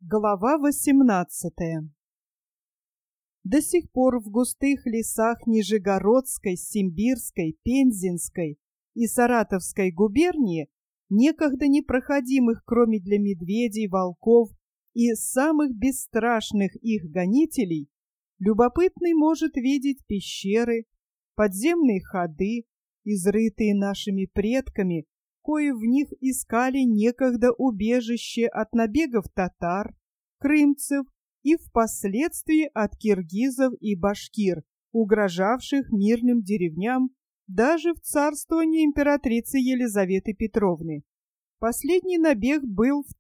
Глава 18. До сих пор в густых лесах Нижегородской, Симбирской, Пензенской и Саратовской губернии, некогда непроходимых кроме для медведей, волков и самых бесстрашных их гонителей, любопытный может видеть пещеры, подземные ходы, изрытые нашими предками, кои в них искали некогда убежище от набегов татар, крымцев и впоследствии от киргизов и башкир, угрожавших мирным деревням даже в царствовании императрицы Елизаветы Петровны. Последний набег был в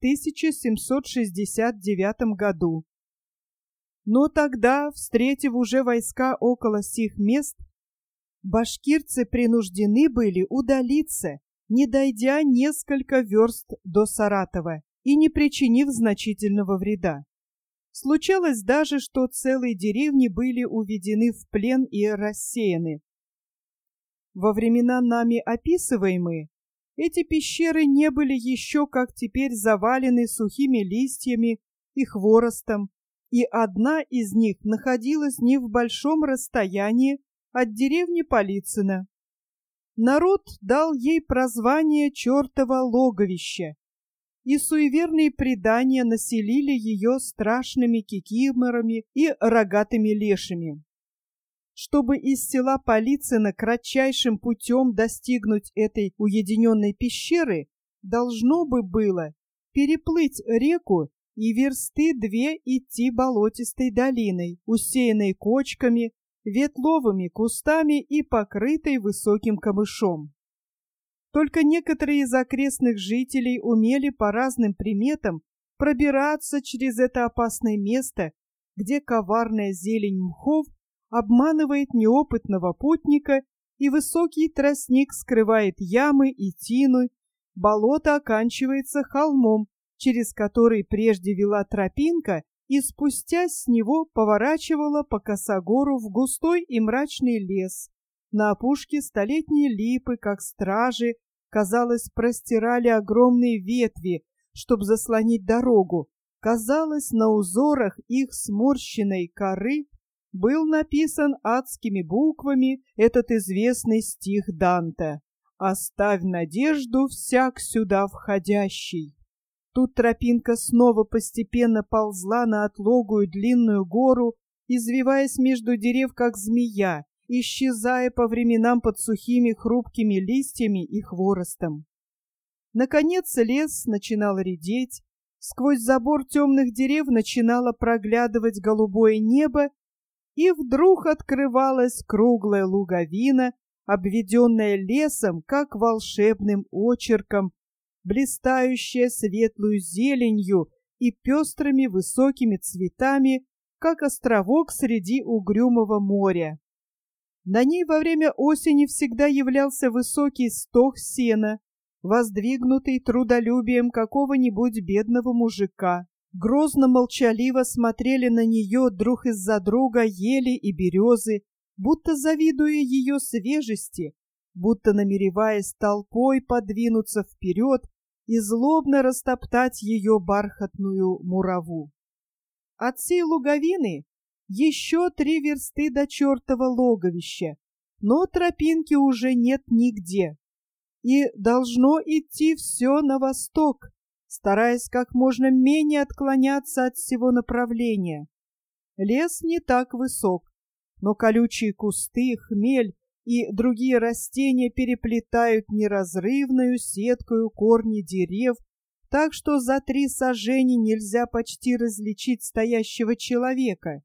1769 году. Но тогда, встретив уже войска около сих мест, башкирцы принуждены были удалиться, не дойдя несколько верст до Саратова и не причинив значительного вреда. Случалось даже, что целые деревни были уведены в плен и рассеяны. Во времена нами описываемые, эти пещеры не были еще, как теперь, завалены сухими листьями и хворостом, и одна из них находилась не в большом расстоянии от деревни Полицыно. Народ дал ей прозвание «Чертово логовище», и суеверные предания населили ее страшными кикиморами и рогатыми лешими. Чтобы из села Полицыно кратчайшим путем достигнуть этой уединенной пещеры, должно бы было переплыть реку и версты 2 идти болотистой долиной, усеянной кочками, ветловыми кустами и покрытой высоким камышом. Только некоторые из окрестных жителей умели по разным приметам пробираться через это опасное место, где коварная зелень мхов обманывает неопытного путника, и высокий тростник скрывает ямы и тины, болото оканчивается холмом, через который прежде вела тропинка, и, спустясь с него, поворачивала по косогору в густой и мрачный лес. На опушке столетние липы, как стражи, казалось, простирали огромные ветви, чтобы заслонить дорогу. Казалось, на узорах их сморщенной коры был написан адскими буквами этот известный стих Данте: «Оставь надежду всяк сюда входящий». Тут тропинка снова постепенно ползла на отлогую длинную гору, извиваясь между дерев, как змея, исчезая по временам под сухими хрупкими листьями и хворостом. Наконец лес начинал редеть, сквозь забор темных дерев начинало проглядывать голубое небо, и вдруг открывалась круглая луговина, обведенная лесом, как волшебным очерком, блистающая светлую зеленью и пестрыми высокими цветами, как островок среди угрюмого моря. На ней во время осени всегда являлся высокий стог сена, воздвигнутый трудолюбием какого-нибудь бедного мужика. Грозно-молчаливо смотрели на нее друг из-за друга ели и березы, будто завидуя ее свежести, будто намереваясь толпой подвинуться вперед и злобно растоптать ее бархатную мураву. От сей луговины еще 3 версты до чертова логовища, но тропинки уже нет нигде, и должно идти все на восток, стараясь как можно менее отклоняться от всего направления. Лес не так высок, но колючие кусты, хмель и другие растения переплетают неразрывную сеткою корни дерев, так что за 3 сажени нельзя почти различить стоящего человека.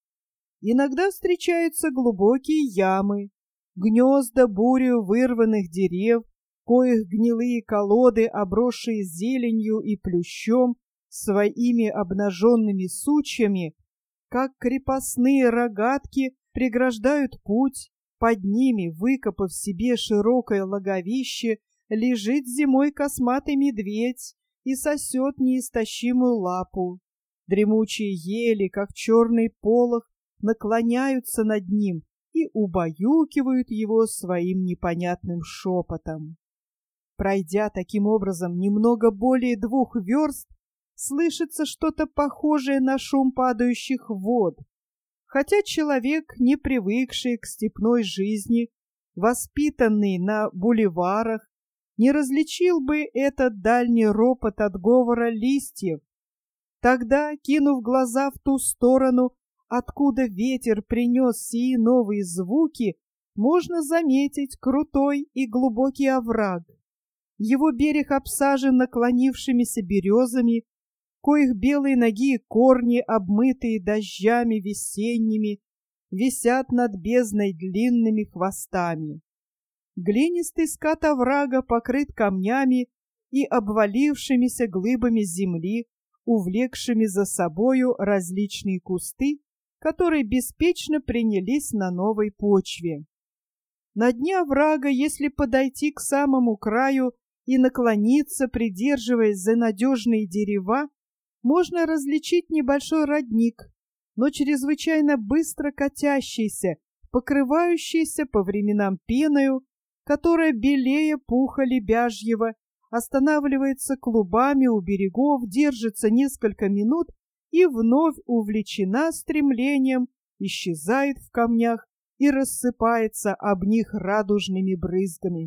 Иногда встречаются глубокие ямы, гнезда бурью вырванных дерев, коих гнилые колоды, обросшие зеленью и плющом, своими обнаженными сучьями, как крепостные рогатки, преграждают путь. Под ними, выкопав себе широкое логовище, лежит зимой косматый медведь и сосет неистощимую лапу. Дремучие ели, как черный полог, наклоняются над ним и убаюкивают его своим непонятным шепотом. Пройдя таким образом немного более 2 верст, слышится что-то похожее на шум падающих вод, хотя человек, не привыкший к степной жизни, воспитанный на бульварах, не различил бы этот дальний ропот от говора листьев. Тогда, кинув глаза в ту сторону, откуда ветер принес сии новые звуки, можно заметить крутой и глубокий овраг. Его берег обсажен наклонившимися березами, коих белые ноги и корни, обмытые дождями весенними, висят над бездной длинными хвостами. Глинистый скат оврага покрыт камнями и обвалившимися глыбами земли, увлекшими за собою различные кусты, которые беспечно принялись на новой почве. На дне оврага, если подойти к самому краю и наклониться, придерживаясь за надежные дерева, можно различить небольшой родник, но чрезвычайно быстро катящийся, покрывающийся по временам пеною, которая белее пуха лебяжьего, останавливается клубами у берегов, держится несколько минут и вновь увлечена стремлением, исчезает в камнях и рассыпается об них радужными брызгами.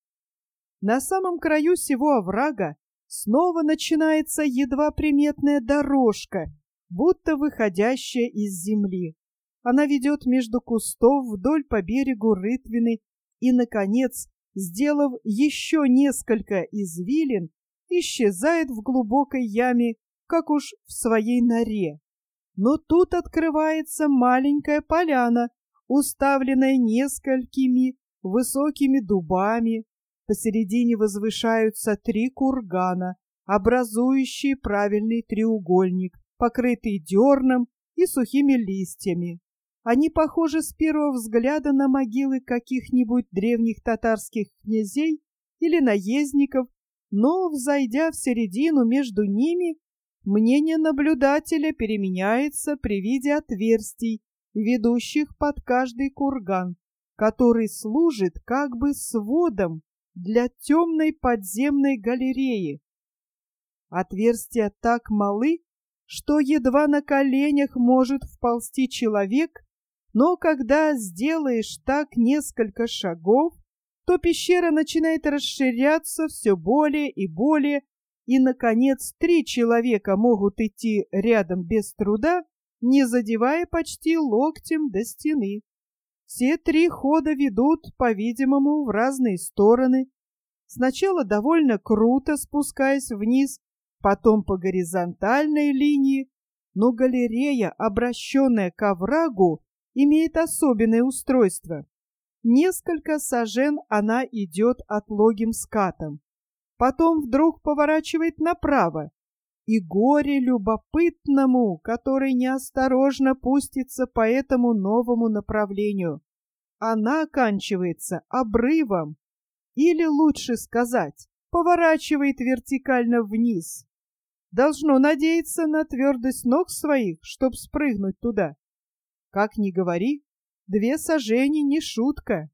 На самом краю сего оврага снова начинается едва приметная дорожка, будто выходящая из земли. Она ведет между кустов вдоль по берегу рытвины и, наконец, сделав еще несколько извилин, исчезает в глубокой яме, как уж в своей норе. Но тут открывается маленькая поляна, уставленная несколькими высокими дубами. Посередине возвышаются 3 кургана, образующие правильный треугольник, покрытый дерном и сухими листьями. Они похожи с первого взгляда на могилы каких-нибудь древних татарских князей или наездников, но, взойдя в середину между ними, мнение наблюдателя переменяется при виде отверстий, ведущих под каждый курган, который служит как бы сводом для темной подземной галереи. Отверстия так малы, что едва на коленях может вползти человек, но когда сделаешь так несколько шагов, то пещера начинает расширяться все более и более, и, наконец, 3 человека могут идти рядом без труда, не задевая почти локтем до стены. Все 3 хода ведут, по-видимому, в разные стороны. Сначала довольно круто спускаясь вниз, потом по горизонтальной линии, но галерея, обращенная к оврагу, имеет особенное устройство. Несколько сажен она идет отлогим скатом, потом вдруг поворачивает направо, и горе любопытному, который неосторожно пустится по этому новому направлению. Она оканчивается обрывом, или, лучше сказать, поворачивает вертикально вниз. Должно надеяться на твердость ног своих, чтоб спрыгнуть туда. Как ни говори, 2 сажени не шутка.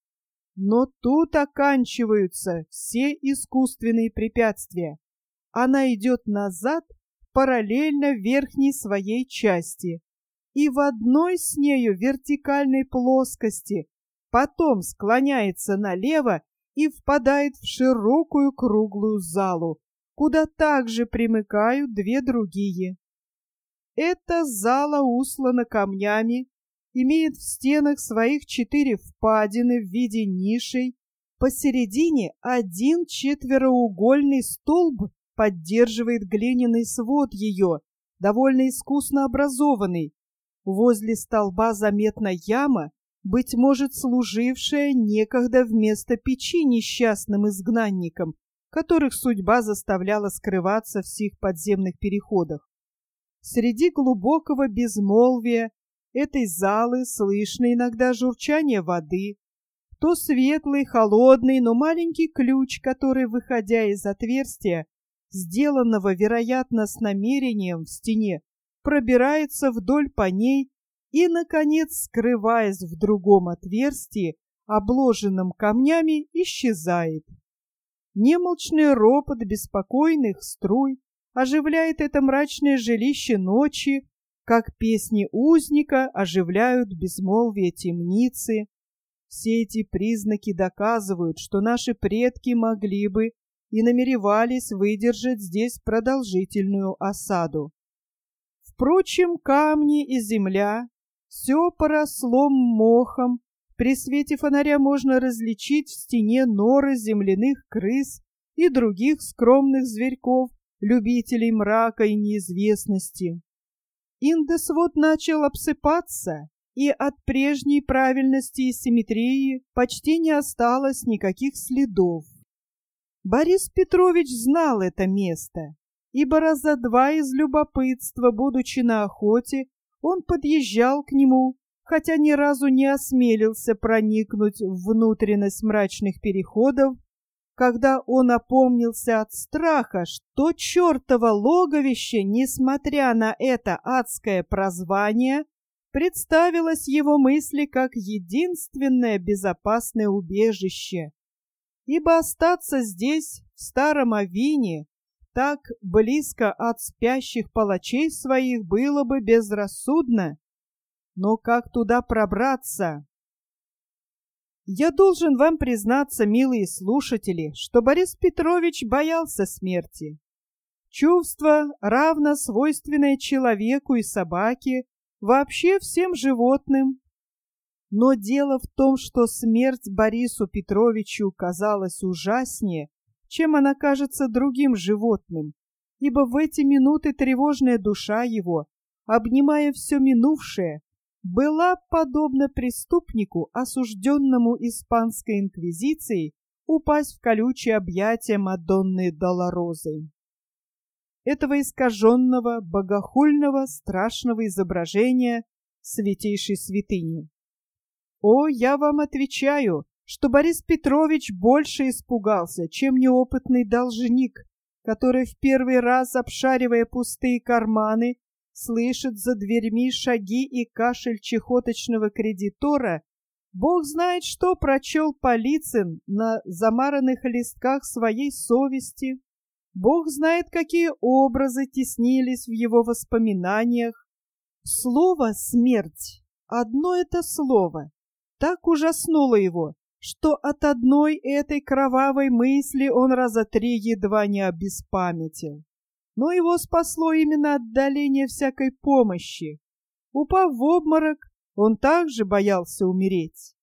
Но тут оканчиваются все искусственные препятствия. Она идет назад параллельно верхней своей части и в одной с нею вертикальной плоскости, потом склоняется налево и впадает в широкую круглую залу, куда также примыкают 2 другие. Эта зала услана камнями, имеет в стенах своих 4 впадины в виде нишей, посередине 1 четвероугольный столб поддерживает глиняный свод ее, довольно искусно образованный. Возле столба заметна яма, быть может, служившая некогда вместо печи несчастным изгнанникам, которых судьба заставляла скрываться в сих подземных переходах. Среди глубокого безмолвия этой залы слышно иногда журчание воды, то светлый, холодный, но маленький ключ, который, выходя из отверстия, сделанного, вероятно, с намерением в стене, пробирается вдоль по ней и, наконец, скрываясь в другом отверстии, обложенном камнями, исчезает. Немолчный ропот беспокойных струй, оживляет это мрачное жилище ночи, как песни узника оживляют безмолвие темницы. Все эти признаки доказывают, что наши предки могли бы и намеревались выдержать здесь продолжительную осаду. Впрочем, камни и земля, все поросло мохом. При свете фонаря можно различить в стене норы земляных крыс и других скромных зверьков, любителей мрака и неизвестности. Индосвод начал обсыпаться, и от прежней правильности и симметрии почти не осталось никаких следов. Борис Петрович знал это место, ибо раза два из любопытства, будучи на охоте, он подъезжал к нему, хотя ни разу не осмелился проникнуть в внутренность мрачных переходов, когда он опомнился от страха, что чертово логовище, несмотря на это адское прозвание, представилось его мысли как единственное безопасное убежище. Ибо остаться здесь, в старом Авине, так близко от спящих палачей своих, было бы безрассудно. Но как туда пробраться? Я должен вам признаться, милые слушатели, что Борис Петрович боялся смерти. Чувство, равно свойственное человеку и собаке, вообще всем животным. Но дело в том, что смерть Борису Петровичу казалась ужаснее, чем она кажется другим животным, ибо в эти минуты тревожная душа его, обнимая все минувшее, была подобна преступнику, осужденному испанской инквизицией, упасть в колючие объятия Мадонны Долорозы. Этого искаженного, богохульного, страшного изображения святейшей святыни. О, я вам отвечаю, что Борис Петрович больше испугался, чем неопытный должник, который в первый раз, обшаривая пустые карманы, слышит за дверьми шаги и кашель чехоточного кредитора, Бог знает, что прочел Полицын на замаранных листках своей совести. Бог знает, какие образы теснились в его воспоминаниях. Слово «смерть», одно это слово, так ужаснуло его, что от одной этой кровавой мысли он раза три едва не обеспамятил. Но его спасло именно отдаление всякой помощи. Упав в обморок, он также боялся умереть.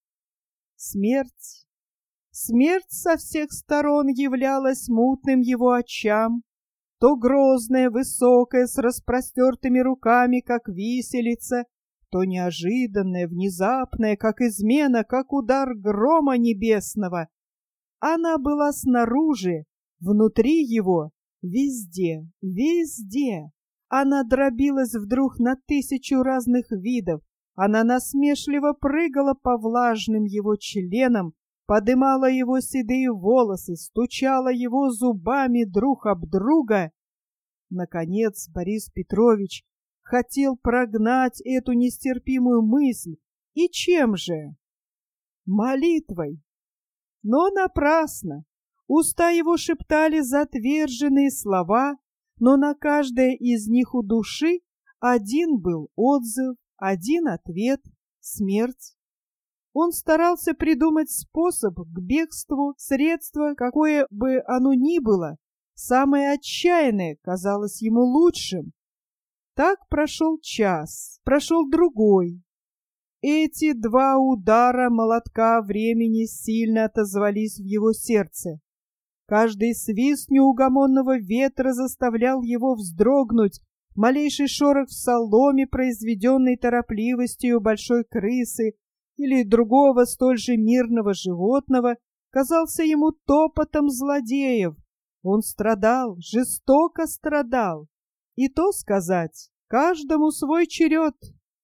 Смерть. Смерть со всех сторон являлась мутным его очам, то грозная, высокая, с распростертыми руками, как виселица, то неожиданная, внезапная, как измена, как удар грома небесного. Она была снаружи, внутри его, везде, везде. Она дробилась вдруг на 1000 разных видов. Она насмешливо прыгала по влажным его членам, подымала его седые волосы, стучала его зубами друг об друга. Наконец Борис Петрович хотел прогнать эту нестерпимую мысль. И чем же? Молитвой. Но напрасно. Уста его шептали затверженные слова, но на каждое из них у души один был отзыв, один ответ — смерть. Он старался придумать способ к бегству, средство, какое бы оно ни было, самое отчаянное казалось ему лучшим. Так прошел час, прошел другой. Эти два удара молотка времени сильно отозвались в его сердце. Каждый свист неугомонного ветра заставлял его вздрогнуть, малейший шорох в соломе, произведенный торопливостью большой крысы или другого столь же мирного животного, казался ему топотом злодеев. Он страдал, жестоко страдал. И то сказать, каждому свой черед.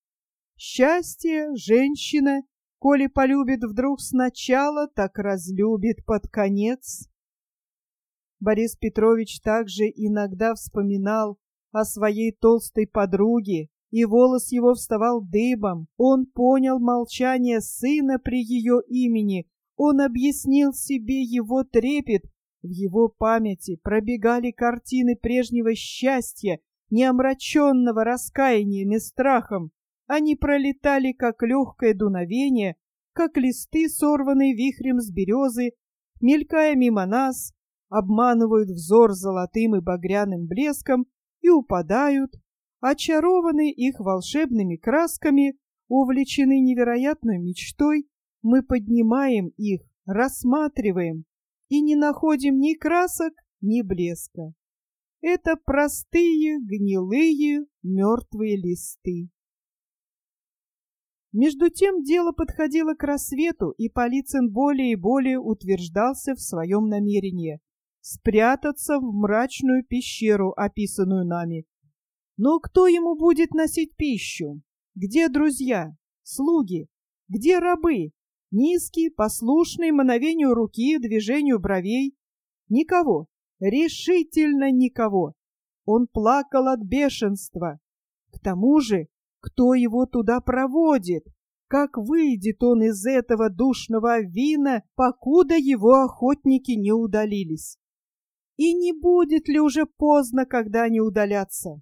Счастье, женщина, коли полюбит вдруг сначала, так разлюбит под конец. Борис Петрович также иногда вспоминал о своей толстой подруге, и волос его вставал дыбом. Он понял молчание сына при ее имени, он объяснил себе его трепет, В его памяти пробегали картины прежнего счастья, не омраченного раскаянием и страхом. Они пролетали, как легкое дуновение, как листы, сорванные вихрем с березы, мелькая мимо нас, обманывают взор золотым и багряным блеском и упадают, очарованные их волшебными красками, увлечены невероятной мечтой, мы поднимаем их, рассматриваем и не находим ни красок, ни блеска. Это простые, гнилые, мертвые листы. Между тем дело подходило к рассвету, и Полицын более и более утверждался в своем намерении спрятаться в мрачную пещеру, описанную нами. Но кто ему будет носить пищу? Где друзья, слуги, где рабы? Низкий, послушный мановению руки и движению бровей. Никого, решительно никого. Он плакал от бешенства. К тому же, кто его туда проводит? Как выйдет он из этого душного авина, покуда его охотники не удалились? И не будет ли уже поздно, когда они удалятся?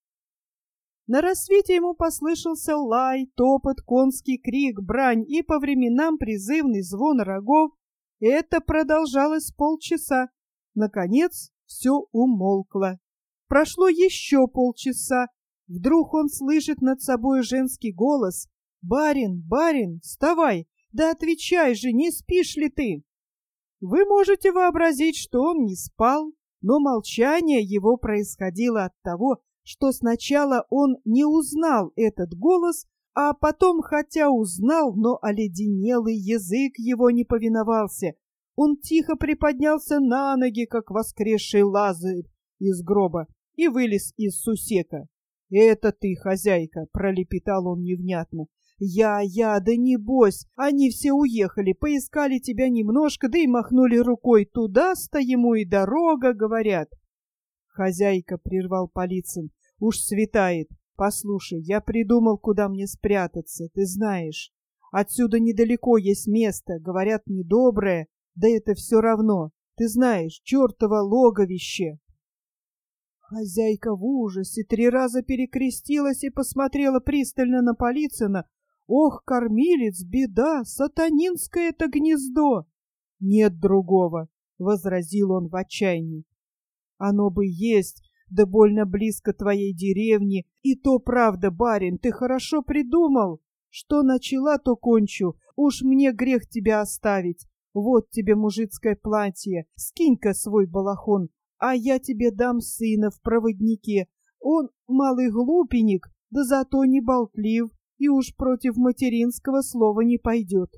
На рассвете ему послышался лай, топот, конский крик, брань и по временам призывный звон рогов. Это продолжалось полчаса. Наконец все умолкло. Прошло еще полчаса. Вдруг он слышит над собой женский голос. «Барин, барин, вставай! Да отвечай же, не спишь ли ты?» Вы можете вообразить, что он не спал, но молчание его происходило от того, что сначала он не узнал этот голос, а потом, хотя узнал, но оледенелый язык его не повиновался. Он тихо приподнялся на ноги, как воскресший Лазарь из гроба, и вылез из сусека. «Это ты, хозяйка!» — пролепетал он невнятно. «Я, да небось! Они все уехали, поискали тебя немножко, да и махнули рукой. Туда-то ему и дорога, говорят!» «Хозяйка!» — прервал Полицын. «Уж светает. Послушай, я придумал, куда мне спрятаться, ты знаешь. Отсюда недалеко есть место, говорят, недоброе, да это все равно. Ты знаешь, чертово логовище!» Хозяйка в ужасе 3 раза перекрестилась и посмотрела пристально на Полицына. «Ох, кормилец, беда, сатанинское это гнездо!» «Нет другого», — возразил он в отчаянии. «Оно бы есть, да больно близко твоей деревне. И то правда, барин, ты хорошо придумал. Что начала, то кончу. Уж мне грех тебя оставить. Вот тебе мужицкое платье, скинь-ка свой балахон, а я тебе дам сына в проводнике. Он малый глупенек, да зато не болтлив, и уж против материнского слова не пойдет».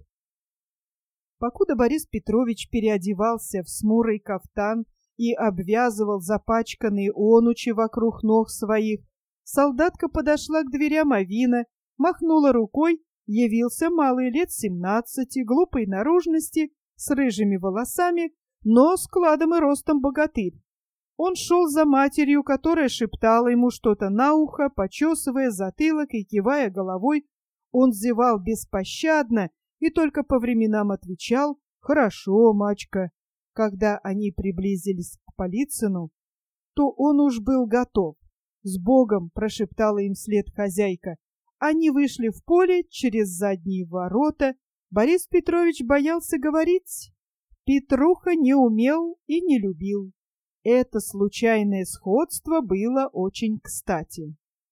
Покуда Борис Петрович переодевался в смурый кафтан и обвязывал запачканные онучи вокруг ног своих, солдатка подошла к дверям авина, махнула рукой, явился малый лет 17, глупой наружности, с рыжими волосами, но складом и ростом богатырь. Он шел за матерью, которая шептала ему что-то на ухо, почесывая затылок и кивая головой. Он зевал беспощадно и только по временам отвечал: «Хорошо, мачка». Когда они приблизились к Полицыну, то он уж был готов. «С Богом!» — прошептала им вслед хозяйка. Они вышли в поле через задние ворота. Борис Петрович боялся говорить. Петруха не умел и не любил. Это случайное сходство было очень кстати.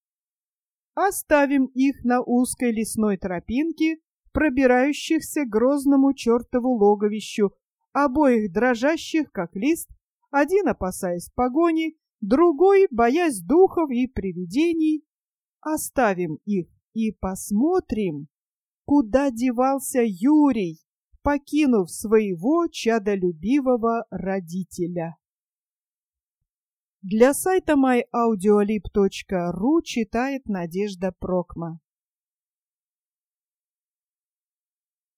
Оставим их на узкой лесной тропинке, пробирающихся к грозному чертову логовищу, обоих дрожащих, как лист, один опасаясь погони, другой боясь духов и привидений. Оставим их и посмотрим, куда девался Юрий, покинув своего чадолюбивого родителя. Для сайта myaudioLib.ru читает Надежда Прокма.